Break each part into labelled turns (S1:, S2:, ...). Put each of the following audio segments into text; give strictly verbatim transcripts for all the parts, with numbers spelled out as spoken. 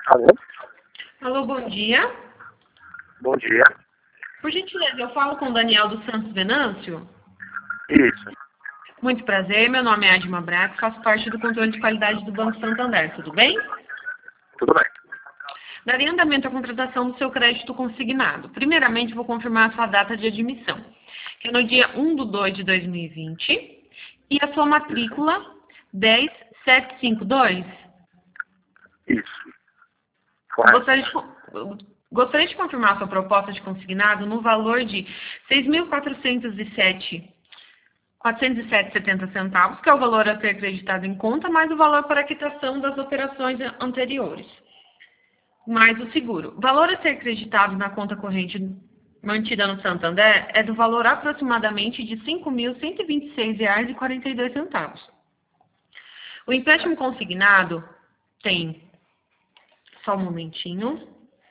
S1: Alô?
S2: Alô, bom dia.
S1: Bom dia.
S2: Por gentileza, eu falo com o Daniel dos Santos Venâncio.
S1: Isso.
S2: Muito prazer, meu nome é Adma Braga, faço parte do controle de qualidade do Banco Santander, tudo bem?
S1: Tudo bem.
S2: Darei andamento à contratação do seu crédito consignado. Primeiramente, vou confirmar a sua data de admissão, que é no dia um de dois de dois mil e vinte, e a sua matrícula dez mil setecentos e cinquenta e dois.
S1: Isso. Correto.
S2: Gostaria de, gostaria de confirmar a sua proposta de consignado no valor de seis mil quatrocentos e sete reais quatrocentos e sete reais e setenta centavos, que é o valor a ser acreditado em conta, mais o valor para quitação das operações anteriores, mais o seguro. O valor a ser acreditado na conta corrente mantida no Santander é do valor aproximadamente de cinco mil cento e vinte e seis reais e quarenta e dois centavos. O empréstimo consignado tem... Só um momentinho.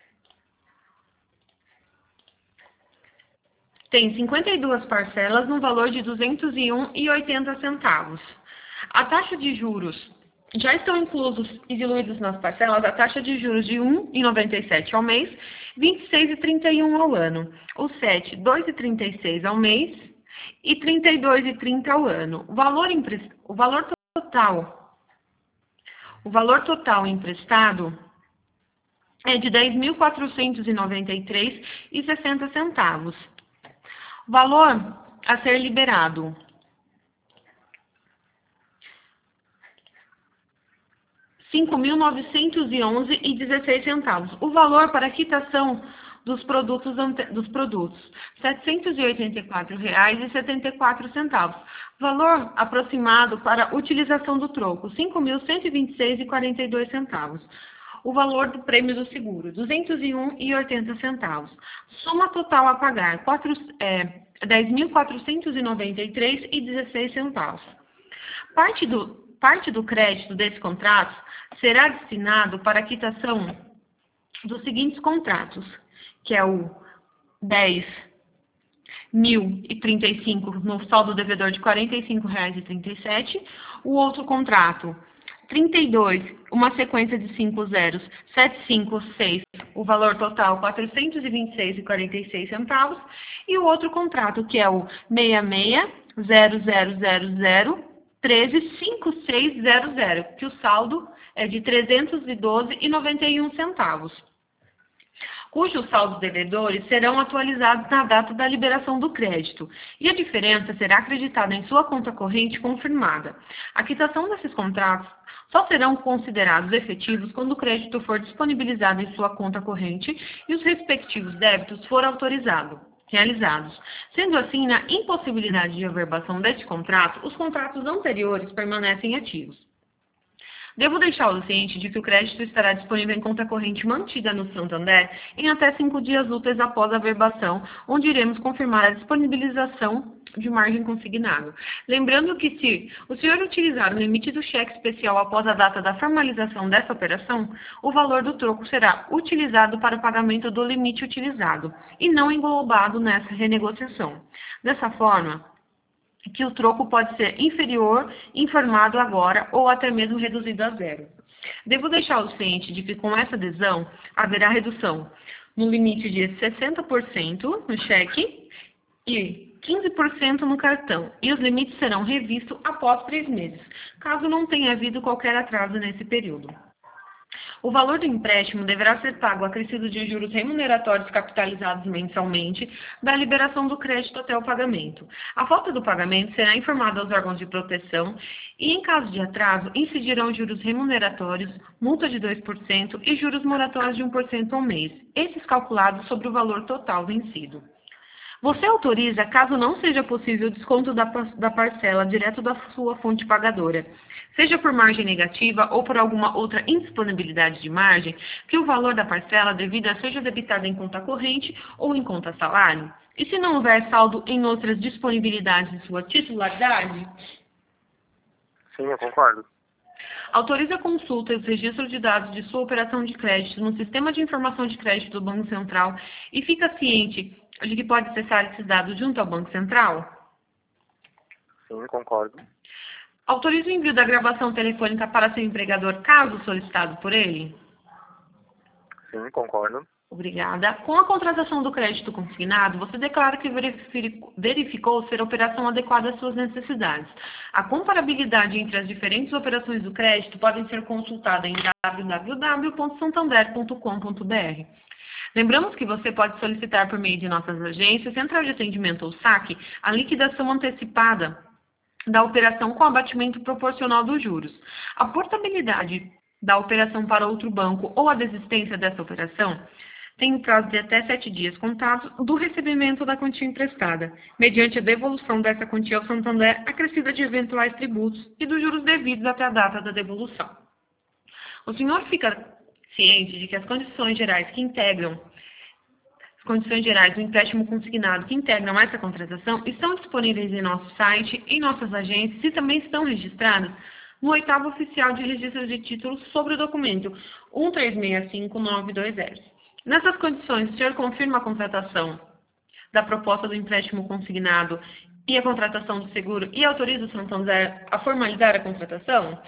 S2: Tem cinquenta e duas parcelas no valor de duzentos e um reais e oitenta centavos. A taxa de juros já estão inclusos e diluídos nas parcelas a taxa de juros de um real e noventa e sete centavos ao mês, vinte e seis reais e trinta e um centavos ao ano. O sete, dois reais e trinta e seis centavos ao mês e trinta e dois reais e trinta centavos ao ano. O valor, empre... o valor total, o valor total emprestado é de dez mil quatrocentos e noventa e três reais e sessenta centavos. Valor a ser liberado: cinco mil novecentos e onze reais e dezesseis centavos. O valor para quitação dos produtos, dos produtos setecentos e oitenta e quatro reais e setenta e quatro centavos. Valor aproximado para utilização do troco: cinco mil cento e vinte e seis reais e quarenta e dois centavos. O valor do prêmio do seguro: duzentos e um reais e oitenta centavos. Soma total a pagar: é, dez mil quatrocentos e noventa e três reais e dezesseis centavos. Parte do, parte do crédito desse contrato será destinado para a quitação dos seguintes contratos, que é o dez mil e trinta e cinco no saldo devedor de quarenta e cinco reais e trinta e sete centavos. O outro contrato trinta e dois, uma sequência de cinco zeros, sete cinco seis, o valor total quatrocentos e vinte e seis reais e quarenta e seis centavos, e o outro contrato, que é o seis seis zero zero zero zero treze cinco seis zero zero, que o saldo é de trezentos e doze reais e noventa e um centavos, cujos saldos devedores serão atualizados na data da liberação do crédito, e a diferença será acreditada em sua conta corrente confirmada. A quitação desses contratos só serão considerados efetivos quando o crédito for disponibilizado em sua conta corrente e os respectivos débitos forem autorizados, realizados. Sendo assim, na impossibilidade de averbação deste contrato, os contratos anteriores permanecem ativos. Devo deixá-lo ciente de que o crédito estará disponível em conta corrente mantida no Santander em até cinco dias úteis após a averbação, onde iremos confirmar a disponibilização de margem consignado. Lembrando que, se o senhor utilizar o limite do cheque especial após a data da formalização dessa operação, o valor do troco será utilizado para o pagamento do limite utilizado e não englobado nessa renegociação. Dessa forma, que o troco pode ser inferior, informado agora ou até mesmo reduzido a zero. Devo deixá-lo ciente de que com essa adesão haverá redução no limite de sessenta por cento no cheque e quinze por cento no cartão, e os limites serão revistos após três meses, caso não tenha havido qualquer atraso nesse período. O valor do empréstimo deverá ser pago acrescido de juros remuneratórios capitalizados mensalmente da liberação do crédito até o pagamento. A falta do pagamento será informada aos órgãos de proteção e, em caso de atraso, incidirão juros remuneratórios, multa de dois por cento e juros moratórios de um por cento ao mês, esses calculados sobre o valor total vencido. Você autoriza, caso não seja possível o desconto da, da parcela direto da sua fonte pagadora, seja por margem negativa ou por alguma outra indisponibilidade de margem, que o valor da parcela devida seja debitada em conta corrente ou em conta salário? E se não houver saldo em outras disponibilidades de sua titularidade?
S1: Sim, eu concordo.
S2: Autoriza a consulta e os registros de dados de sua operação de crédito no Sistema de Informação de Crédito do Banco Central e fica ciente de que pode acessar esses dados junto ao Banco Central?
S1: Sim, eu concordo.
S2: Autoriza o envio da gravação telefônica para seu empregador, caso solicitado por ele?
S1: Sim, concordo.
S2: Obrigada. Com a contratação do crédito consignado, você declara que verificou, verificou ser a operação adequada às suas necessidades. A comparabilidade entre as diferentes operações do crédito podem ser consultada em w w w ponto santander ponto com ponto b r. Lembramos que você pode solicitar por meio de nossas agências, central de atendimento ou saque, a liquidação antecipada da operação com abatimento proporcional dos juros. A portabilidade da operação para outro banco ou a desistência dessa operação tem o prazo de até sete dias contados do recebimento da quantia emprestada, mediante a devolução dessa quantia ao Santander acrescida de eventuais tributos e dos juros devidos até a data da devolução. O senhor fica ciente de que as condições gerais que integram as condições gerais do empréstimo consignado que integram essa contratação estão disponíveis em nosso site, em nossas agências e também estão registradas no oitavo oficial de registro de títulos sobre o documento um três seis cinco nove dois zero. Nessas condições, o senhor confirma a contratação da proposta do empréstimo consignado e a contratação do seguro e autoriza o Santander a formalizar a contratação?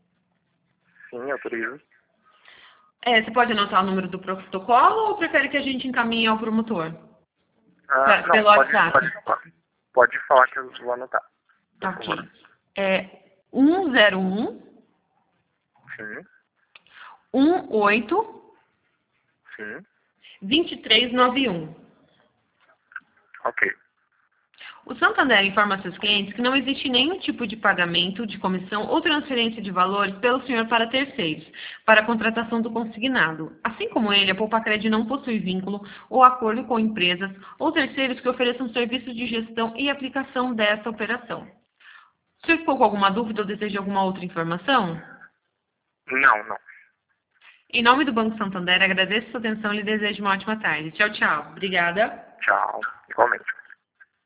S1: Sim, autorizo.
S2: É, você pode anotar o número do protocolo ou prefere que a gente encaminhe ao promotor?
S1: Ah,
S2: Pra-
S1: não,
S2: pelo
S1: pode,
S2: WhatsApp.
S1: pode, pode falar que eu vou anotar.
S2: Tá
S1: Por
S2: aqui.
S1: favor.
S2: É um zero um,
S1: Sim,
S2: um oito,
S1: sim.
S2: dois três nove um.
S1: Ok.
S2: O Santander informa seus clientes que não existe nenhum tipo de pagamento de comissão ou transferência de valores pelo senhor para terceiros, para a contratação do consignado. Assim como ele, a Poupacred não possui vínculo ou acordo com empresas ou terceiros que ofereçam serviços de gestão e aplicação dessa operação. O senhor ficou com alguma dúvida ou deseja alguma outra informação?
S1: Não, não.
S2: Em nome do Banco Santander, agradeço sua atenção e lhe desejo uma ótima tarde. Tchau, tchau. Obrigada.
S1: Tchau. Igualmente.